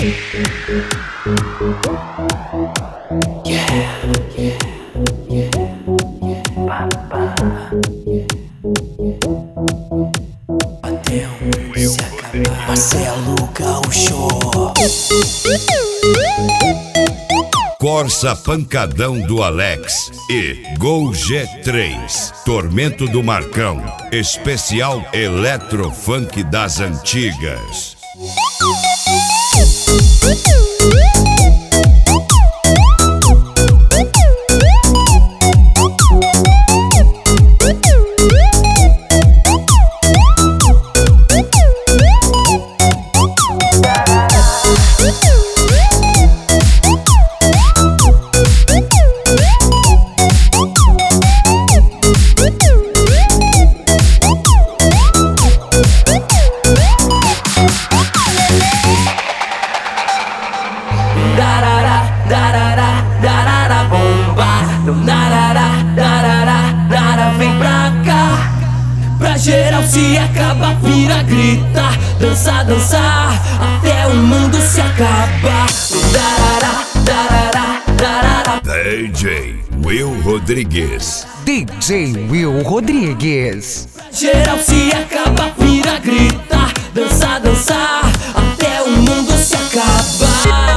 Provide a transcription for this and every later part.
Marcelo Gaúcho. Corsa Pancadão do Alex e Gol G3, Tormento do Marcão, especial Eletrofunk das Antigas. Geral se acaba, vira, grita, dança, dançar, até o mundo se acaba. DJ Will Rodrigues. DJ Will Rodrigues. Geral se acaba, vira, grita, dança, dançar, até o mundo se acaba.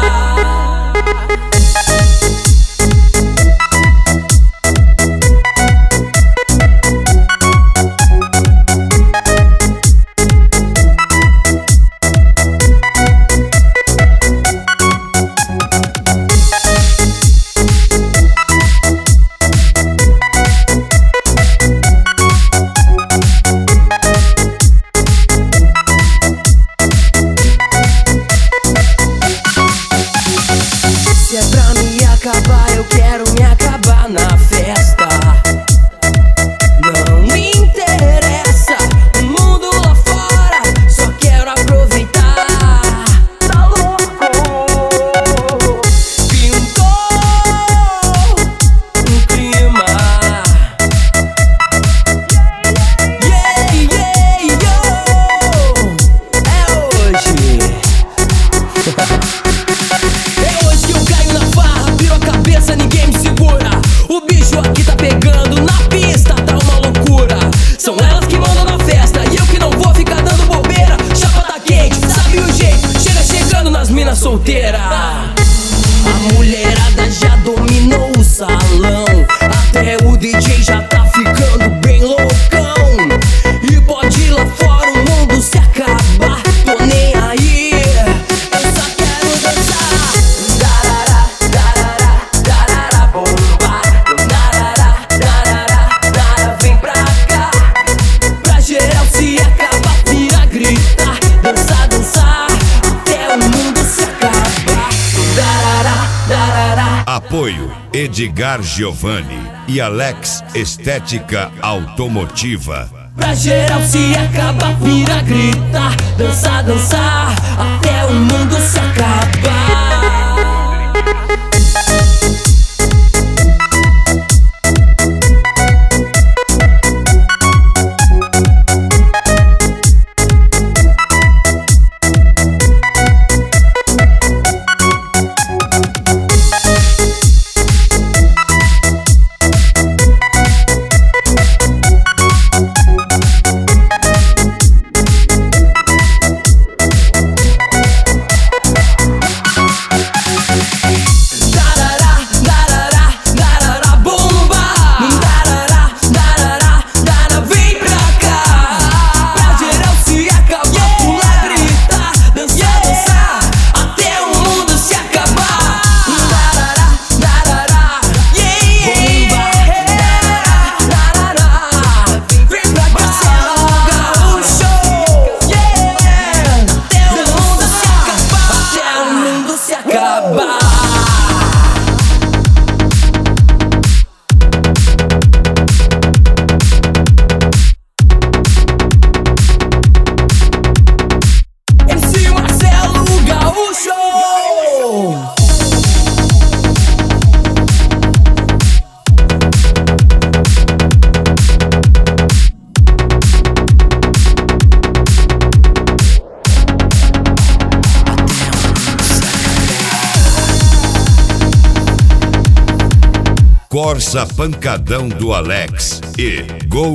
Se é pra me acabar, eu quero me acabar na festa. Não me interessa o mundo lá fora, só quero aproveitar. Tá louco? Pintou um clima. Yeah, yeah, yo. É hoje. É hoje que eu caio na farra, viro a cabeça, ninguém me segura. O bicho aqui tá pegando, na pista tá uma loucura. São elas que mandam na festa e eu que não vou ficar dando bobeira. Chapa tá quente, sabe o jeito, chega chegando nas minas solteiras. A mulherada já dominou o salão, até o DJ já tá ficando bem loucão. E pode ir lá fora, o mundo se acabar, tô nem aí. Eu só quero dançar. Vem pra cá, pra geral se acaba, vira, grita, dança, dançar, até o mundo se acaba. Apoio Edgar Giovanni e Alex Estética Automotiva. Pra geral se acaba, vira, grita, dança, dançar, até o mundo se acaba. Corsa Pancadão do Alex e Gol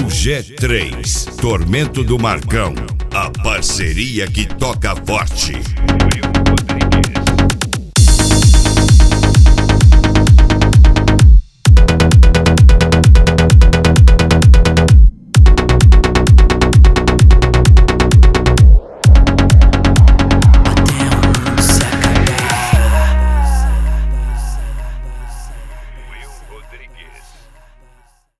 G3, Tormento do Marcão, a parceria que toca forte.